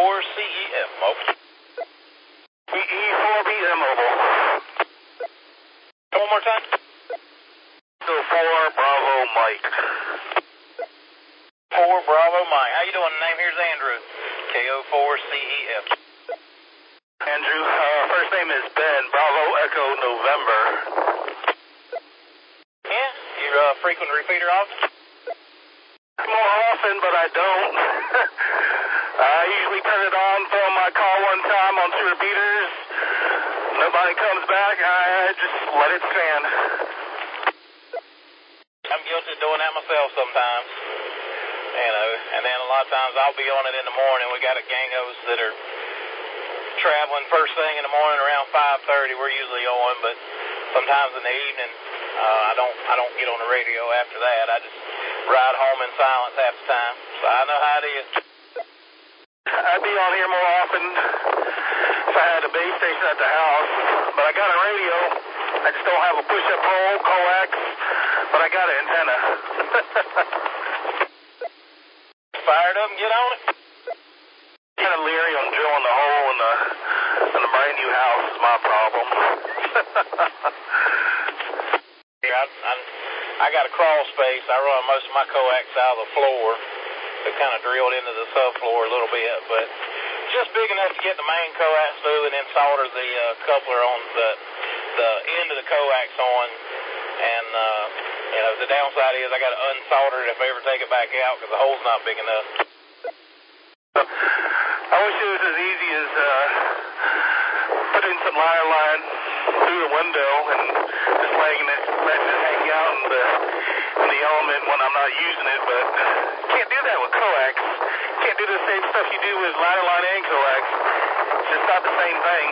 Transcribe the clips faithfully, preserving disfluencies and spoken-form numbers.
four C E M, mobile. E E four B M mobile. One more time. Echo four Bravo Mike. four Bravo Mike. How you doing? The name here's Andrew. K O four C E M. Andrew, uh, first name is Ben, Bravo Echo November. Yeah, you're a frequent repeater often? More often, but I don't. I usually turn it on, throw my call one time on two repeaters. Nobody comes back, I just let it stand. I'm guilty of doing that myself sometimes. You know, and then a lot of times I'll be on it in the morning. We got a gangos that are traveling first thing in the morning around five thirty. We're usually on, but sometimes in the evening, uh, I don't I don't get on the radio after that. I just ride home in silence half the time. So I know how it is. I'd be on here more often if I had a base station at the house, but I got a radio. I just don't have a push-up pole, coax, but I got an antenna. Fired up and get on it. Kind of leery on drilling the hole in the in the brand new house is my problem. Yeah, I, I, I got a crawl space. I run most of my coax out of the floor. They kind of drilled into the subfloor a little bit, but just big enough to get the main coax through and then solder the uh, coupler on the the end of the coax on. And uh, you know, the downside is I got to unsolder it if I ever take it back out because the hole's not big enough. I wish it was as easy as uh, putting some wire line through the window and just letting it, letting it hang out in the, in the element when I'm not using it, but can't do that with coax. Can't do the same stuff you do with wire line and coax. It's just not the same thing.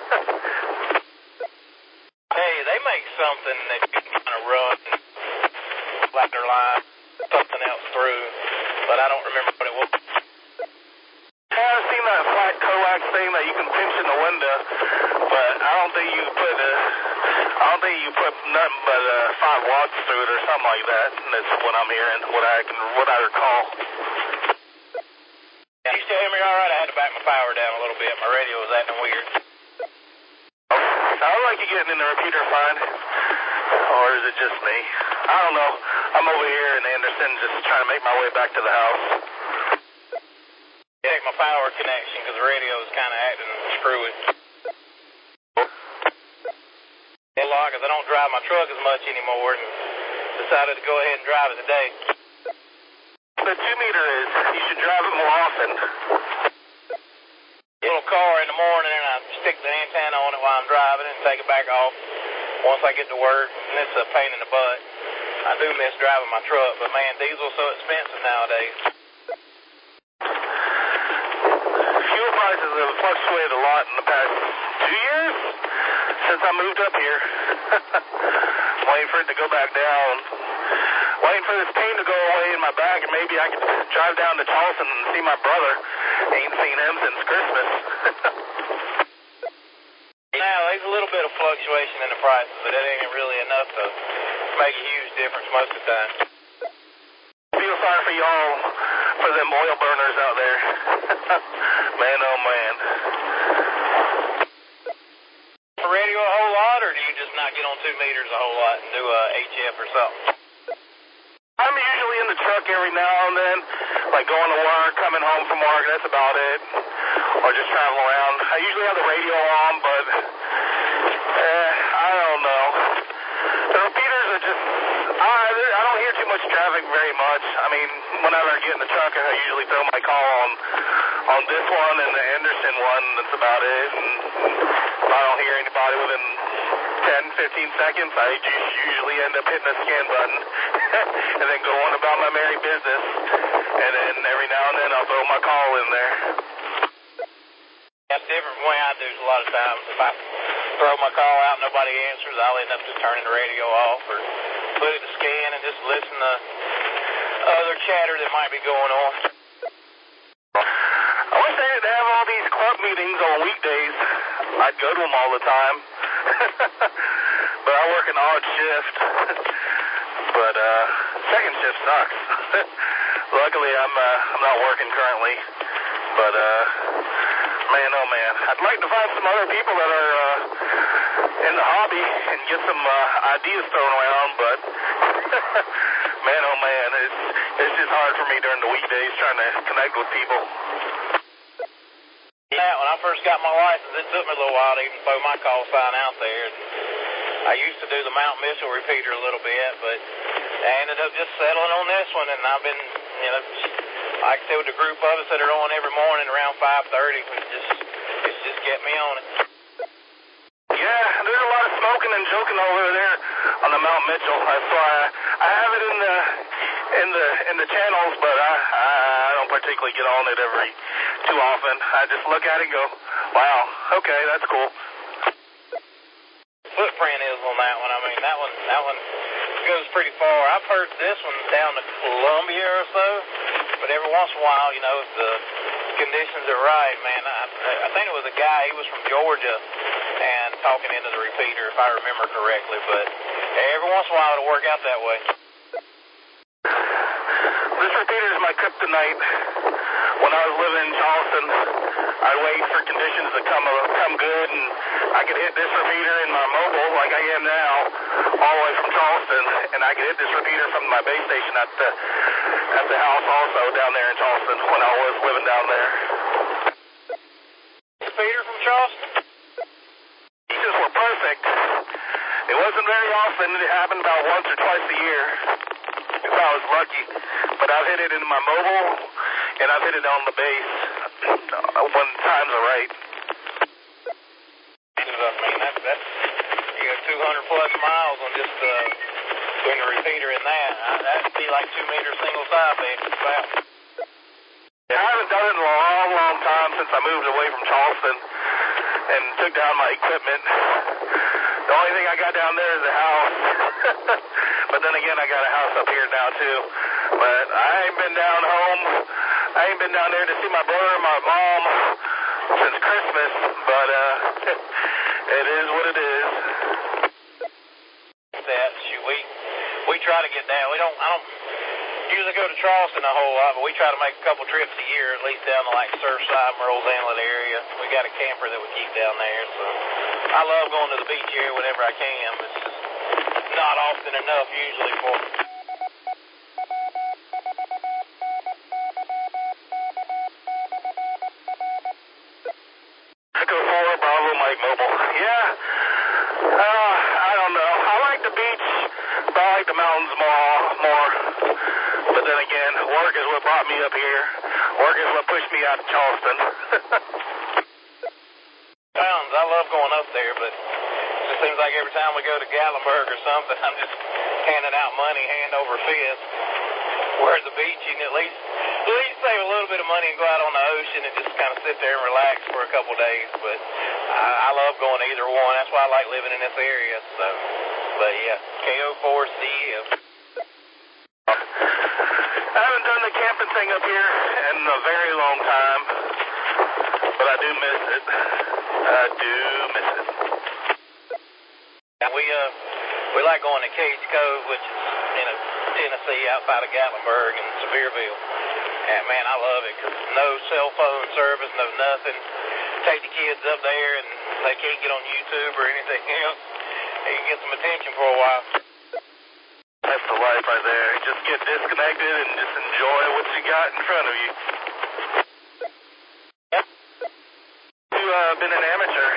Hey, they make something that you can kind of run ladder line, something else through, but I don't remember what it was. Yeah, I've seen that flat coax thing that you can pinch in the window, but I don't think you put a, I don't think you put nothing but uh, five watts through it or something like that. And that's what I'm hearing, what I can, what I recall. Yeah, you still hear me all right? I had to back my power down a little bit. My radio was acting weird. Sounds like you're getting in the repeater fine, or is it just me? I don't know. I'm over here in Anderson just trying to make my way back to the house. Check my power connection because the radio is kind of acting screwy. A lot because I don't drive my truck as much anymore and decided to go ahead and drive it today. The two meter is, you should drive it more often. Little car in the morning and I stick the antenna on it while I'm driving and take it back off once I get to work. And it's a pain in the butt. I do miss driving my truck, but man, diesel's so expensive nowadays. Fuel prices have fluctuated a lot in the past two years since I moved up here. Waiting for it to go back down. Waiting for this pain to go away in my back, and maybe I could drive down to Charleston and see my brother. Ain't seen him since Christmas. Now, there's a little bit of fluctuation in the prices, but that ain't really enough to make a huge difference most of the time. Feel sorry for y'all, for them oil burners out there. Man, oh man. For radio a whole lot, or do you just not get on two meters a whole lot and do a H F or something? I'm usually in the truck every now and then, like going to work, coming home from work, that's about it. Or just traveling around. I usually have the radio on, but eh, I don't know. The repeaters are just, I, I don't hear too much traffic very much. I mean, whenever I get in the truck, I usually throw my call on on this one and the Anderson one, that's about it. And if I don't hear anybody within ten, fifteen seconds, I just usually end up hitting the scan button and then go on about my merry business. And then every now and then I'll throw my call in there. That's different from the way I do a lot of times. If I throw my call out and nobody answers, I'll end up just turning the radio off or put it to scan and just listen to other chatter that might be going on. I wish they didn't have all these club meetings on weekdays. I'd go to them all the time. But I work an odd shift. But uh, second shift sucks. Luckily, I'm uh, I'm not working currently. But, uh, man, oh, man. I'd like to find some other people that are uh, in the hobby and get some uh, ideas thrown around, but, man, oh, man, it's, it's just hard for me during the weekdays trying to connect with people. Yeah, when I first got my license, it took me a little while to even throw my call sign out there. I used to do the Mount Mitchell repeater a little bit, but I ended up just settling on this one, and I've been, you know, like I said, with a group of us that are on every morning around five thirty, it's just, it's just kept me on it. Yeah, there's a lot of smoking and joking over there on the Mount Mitchell. That's why I, I have it in the in the in the channels, but I, I don't particularly get on it every too often. I just look at it and go, wow, okay, that's cool. Footprint is on that one. I mean, that one that one goes pretty far. I've heard this one down to Columbia or so, but every once in a while, you know, if the conditions are right, man, I, I think it was a guy, he was from Georgia, and talking into the repeater, if I remember correctly, but every once in a while it'll work out that way. This repeater is my kryptonite. When I was living in Charleston, I'd wait for conditions to come uh, come good, and I could hit this repeater in my mobile like I am now, all the way from Charleston, and I could hit this repeater from my base station at the at the house also down there in Charleston when I was living down there. Repeater from Charleston? These were perfect. It wasn't very often. It happened about once or twice a year. If I was lucky. But I've hit it in my mobile, and I've hit it on the base when times are right. I mean, that's, that's, you got two hundred plus miles on just uh, doing a repeater in that. That'd be like two meter single side base. About. Yeah, I haven't done it in a long, long time since I moved away from Charleston and took down my equipment. The only thing I got down there is a house. But then again, I got a house up here now, too. But I ain't been down home. I ain't been down there to see my brother and my mom since Christmas. But uh, it is what it is. That, shoot, we, we try to get down. We don't, I don't usually go to Charleston a whole lot, but we try to make a couple trips a year, at least down to like Surfside, Merle's Inlet area. We got a camper that we keep down there, so I love going to the beach area whenever I can. It's just not often enough usually for me. Echo four, Bravo, Mike Mobile. Yeah, uh, I don't know. I like the beach, but I like the mountains more. more. But then again, work is what brought me up here. Work is what pushed me out of Charleston. Mountains, I love going up there, but it just seems like every time we go to Gatlinburg or something, I'm just handing out money hand over fist. Whereas the beach, you can at least, at least save a little bit of money and go out on the ocean and just kind of sit there and relax for a couple of days. But I, I love going to either one. That's why I like living in this area. So, but yeah, K O four C F. I haven't done the camping thing up here in a very long time, but I do miss it. I do miss it. And we uh we like going to Cage Cove, which is you know Tennessee, outside of Gatlinburg and Sevierville. And man, I love it because no cell phone service, no nothing. Take the kids up there and they can't get on YouTube or anything else. They can get some attention for a while. That's the life right there. Just get disconnected and just enjoy what you got in front of you. Yep. You uh, been an amateur?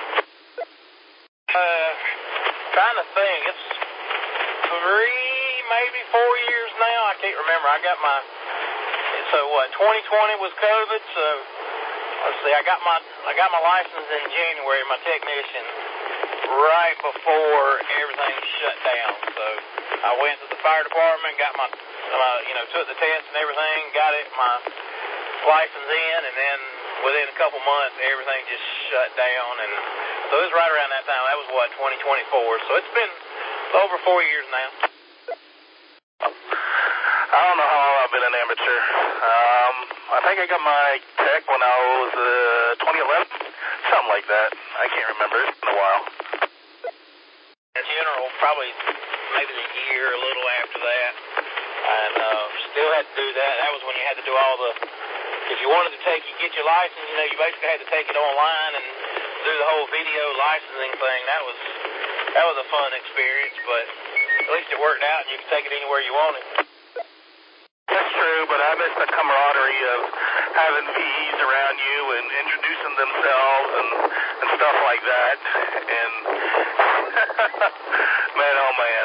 Uh, trying to think. It's three, maybe four years now. I can't remember. I got my, so what, twenty twenty was COVID, so let's see, I got my, I got my license in January, my technician, right before everything shut down. So I went to the fire department, got my, uh, you know, took the test and everything, got it, my license in, and then within a couple months, everything just shut down. And so it was right around that time. That was what, twenty twenty-four. So it's been over four years now. I don't know how long I've been an amateur. Um, I think I got my tech when I was uh, twenty eleven, something like that. I can't remember. It's been a while. In general, probably maybe a year, a little after that. And uh, still had to do that. That was when you had to do all the if you wanted to take, you get your license, you know, you basically had to take it online and do the whole video licensing thing. That was that was a fun experience, but at least it worked out and you could take it anywhere you wanted. That's true, but I miss the camaraderie of having P Es around you and introducing themselves and, and stuff like that. And man, oh man.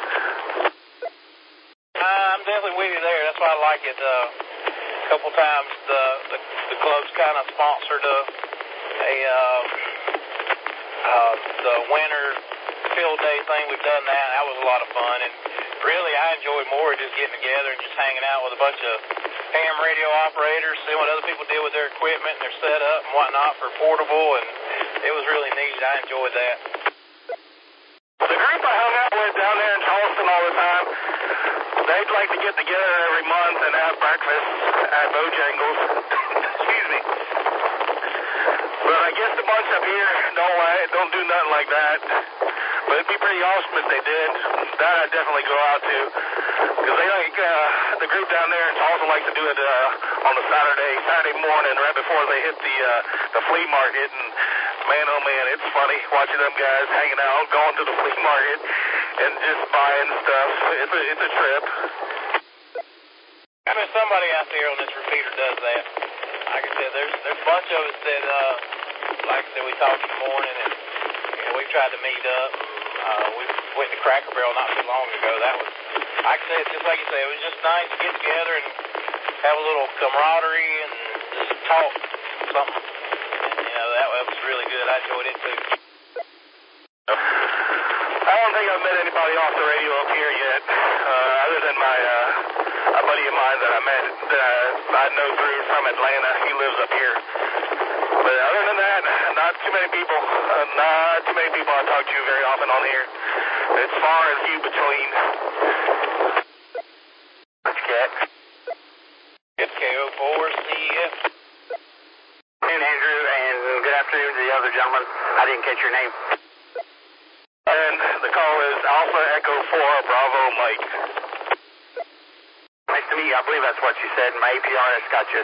Uh, I'm definitely with you there. That's why I like it. Uh, a couple times the the, the club's kind of sponsored a, a uh, uh, the winter field day thing. We've done that. That was a lot of fun. And really, I enjoyed more just getting together and just hanging out with a bunch of ham radio operators, seeing what other people did with their equipment and their setup and whatnot for portable. And it was really neat. I enjoyed that. The group I hung out with down there in Charleston all the time, they'd like to get together every month and have breakfast at Bojangles. Excuse me. But I guess the bunch up here don't like, don't do nothing like that. But it'd be pretty awesome if they did. That I'd definitely go out to. Because they like, uh, the group down there in Charleston like to do it uh, on a Saturday, Saturday morning right before they hit the uh, the flea market. And man, oh man, it's funny watching them guys hanging out, going to the flea market and just buying stuff. It's a, it's a trip. I mean, somebody out there on this repeater does that. Like I said, there's there's a bunch of us that, uh, like I said, we talked in the morning and you know, we tried to meet up. Uh, we went to Cracker Barrel not too long ago. That was, like I said, just like you said, it was just nice to get together and have a little camaraderie and just talk something. And, you know, that, that was really good. I enjoyed it too. I don't think I've met anybody off the radio up here yet, uh, other than my uh, a buddy of mine that I met that I know through from Atlanta. He lives up here. But other than that, not too many people. Uh, not too many people I talk to very often on here. It's far and few between. That's Cat. It's K O four C F. And Andrew, and good afternoon to the other gentleman. I didn't catch your name. And the call is Alpha Echo four Bravo Mike. Nice to meet you. I believe that's what you said. My A P R S got you.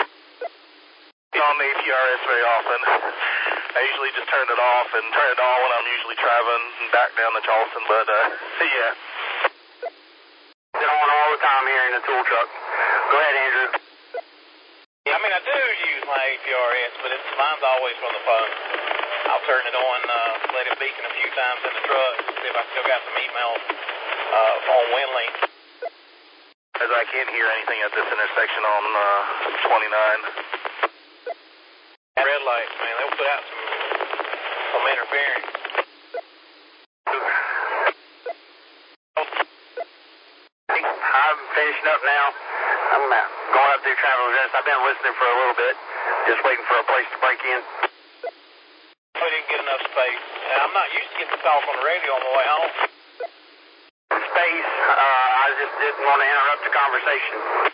On the A P R S very often. I usually just turn it off and turn it on when I'm usually traveling back down to Charleston, but uh, yeah. It's on all the time here in the tool truck. Go ahead, Andrew. Yeah, I mean, I do use my A P R S, but it's, mine's always from the phone. I'll turn it on, uh, let it beacon a few times in the truck, see if I still got some email uh, on WinLink. As I can't hear anything at this intersection on uh, twenty-nine. Red lights, man, they'll put out some, some interference. I'm finishing up now. I'm uh, going up through Travel Address. I've been listening for a little bit, just waiting for a place to break in. We didn't get enough space. And I'm not used to getting to talk on the radio on my way home. Space, uh, I just didn't want to interrupt the conversation.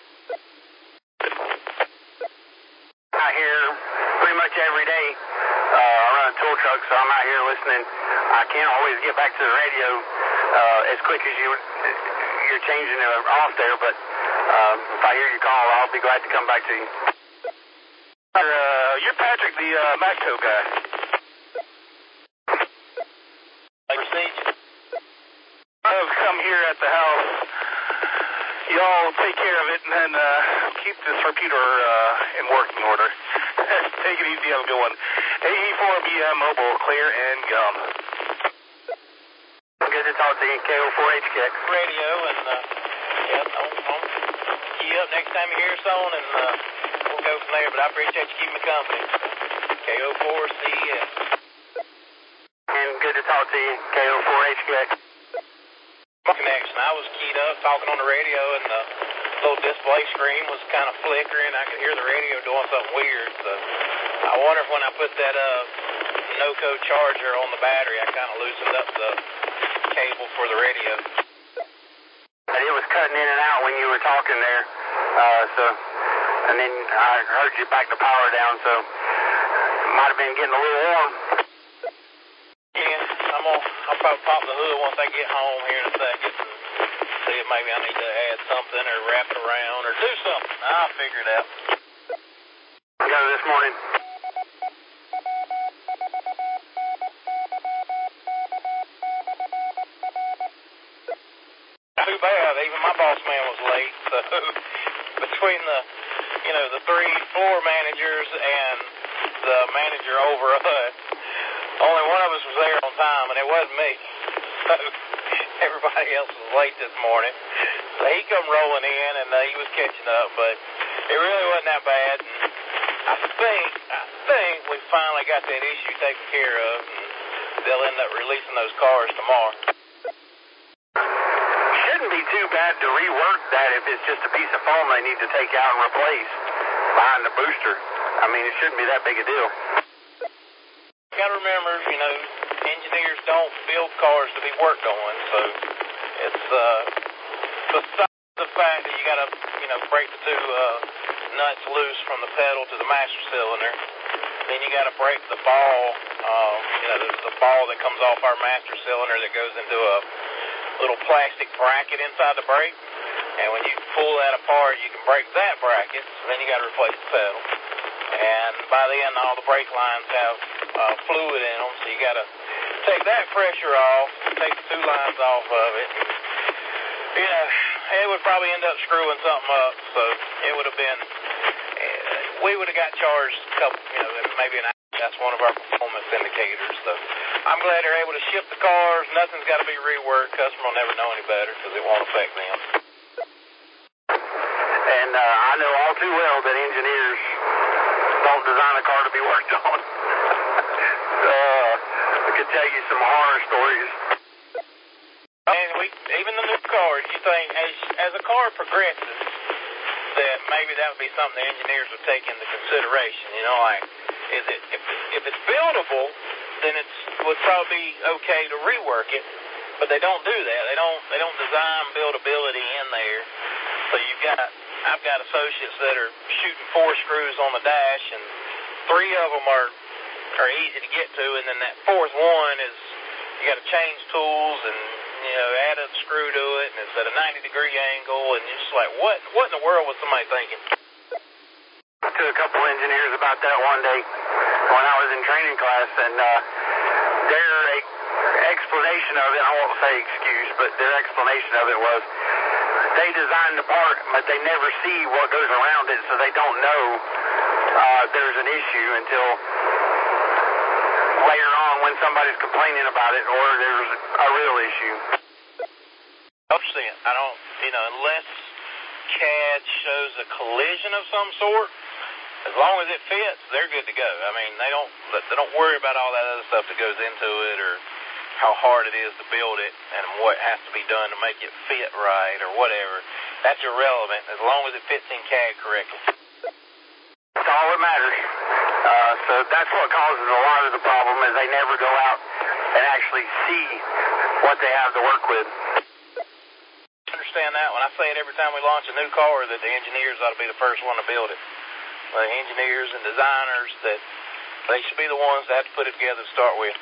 Out here pretty much every day. Uh, I run a tool truck, so I'm out here listening. I can't always get back to the radio uh, as quick as you, you're changing it off there, but uh, if I hear you call, I'll be glad to come back to you. Uh, you're Patrick, the uh, Macto guy. Procedure. I've come here at the house. Y'all take care of it and then uh, keep this repeater uh, in working order. Take it easy, have a good one. A E four B M mobile, clear and gum. Good to talk to you, K O four H K. Radio, and uh, yeah, I'll, I'll key up next time you hear us on, and uh, we'll go from there. But I appreciate you keeping me company. K O four C F. And good to talk to you, K O four H K. Connection. I was keyed up talking on the radio, and the little display screen was kind of flickering. I could hear the radio doing something weird. So I wonder if when I put that uh, no-code charger on the battery, I kind of loosened up the cable for the radio. It was cutting in and out when you were talking there. Uh, so, and then I heard you back the power down, so it might have been getting a little warm. Yeah, I'm gonna, I'll probably pop the hood once I get home here in a second and see if maybe I need to add something or wrap it around or do something. I'll figure it out. Go this morning. Too bad. Even my boss man was late. So between the, you know, the three floor managers and the manager over us, only one of us was there on time, and it wasn't me. So everybody else was late this morning. So he come rolling in, and uh, he was catching up, but it really wasn't that bad. And I think, I think we finally got that issue taken care of, and they'll end up releasing those cars tomorrow. Shouldn't be too bad to rework that if it's just a piece of foam they need to take out and replace behind the booster. I mean, it shouldn't be that big a deal. You got to remember, you know, engineers don't build cars to be worked on, so it's uh, besides the fact that you got to, you know, break the two uh, nuts loose from the pedal to the master cylinder, then you got to break the ball. Uh, you know, there's the ball that comes off our master cylinder that goes into a little plastic bracket inside the brake, and when you pull that apart, you can break that bracket, so then you got to replace the pedal. And by then, all the brake lines have uh, fluid in them, so you got to take that pressure off, take the two lines off of it. You know, it would probably end up screwing something up, so it would have been, uh, we would have got charged a couple, you know, maybe an hour. That's one of our performance indicators. So I'm glad they're able to ship the cars. Nothing's got to be reworked. Customer will never know any better because it won't affect them. And uh, I know all too well that engineers don't design a car to be worked on. uh, I could tell you some horror stories. And we, even the new cars, you think as as a car progresses, that maybe that would be something the engineers would take into consideration. You know, like is it if if it's buildable, then it would probably be okay to rework it. But they don't do that. They don't they don't design buildability in there. So you've got I've got associates that are shooting four screws on the dash, and three of them are are easy to get to, and then that fourth one is you got to change tools and you know add a screw to it, and it's at a ninety degree angle, and you're just like, what what in the world was somebody thinking? I talked to a couple engineers about that one day when I was in training class, and uh, their explanation of it, I won't say excuse, but their explanation of it was they design the part, but they never see what goes around it, so they don't know uh, there's an issue until later on when somebody's complaining about it or there's a real issue. one hundred percent. I don't, you know, unless C A D shows a collision of some sort, as long as it fits, they're good to go. I mean, they don't they don't worry about all that other stuff that goes into it or how hard it is to build it and what has to be done to make it fit right or whatever. That's irrelevant as long as it fits in C A D correctly. That's all that matters. Uh, so that's what causes a lot of the problem is they never go out and actually see what they have to work with. Understand that when I say it every time we launch a new car that the engineers ought to be the first one to build it. The engineers and designers, that they should be the ones that have to put it together to start with.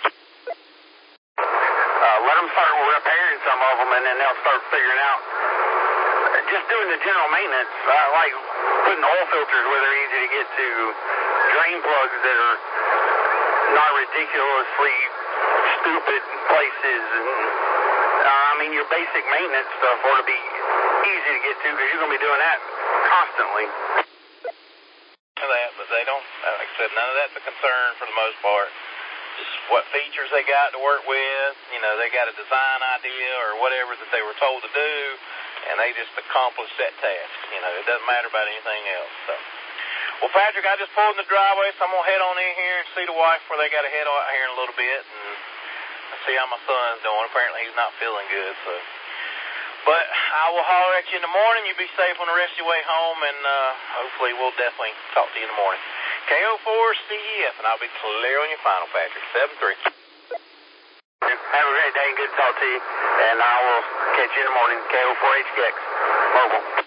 Uh, let them start repairing some of them, and then they'll start figuring out. Just doing the general maintenance, uh, like putting oil filters where they're easy to get to, drain plugs that are not ridiculously stupid places, and uh, I mean your basic maintenance stuff ought to be easy to get to because you're going to be doing that constantly. That, but they don't, like I said, none of that's a concern for the most part. Just what features they got to work with, you know, they got a design idea or whatever that they were told to do, and they just accomplished that task. You know, it doesn't matter about anything else. So, well, Patrick, I just pulled in the driveway, so I'm going to head on in here and see the wife where they got to head out here in a little bit and see how my son's doing. Apparently he's not feeling good, so. But I will holler at you in the morning. You be safe on the rest of your way home, and uh, hopefully we'll definitely talk to you in the morning. K O four C E F, and I'll be clear on your final, Patrick. seven three. Have a great day and good to talk to you, and I will catch you in the morning. K O four H K X, mobile.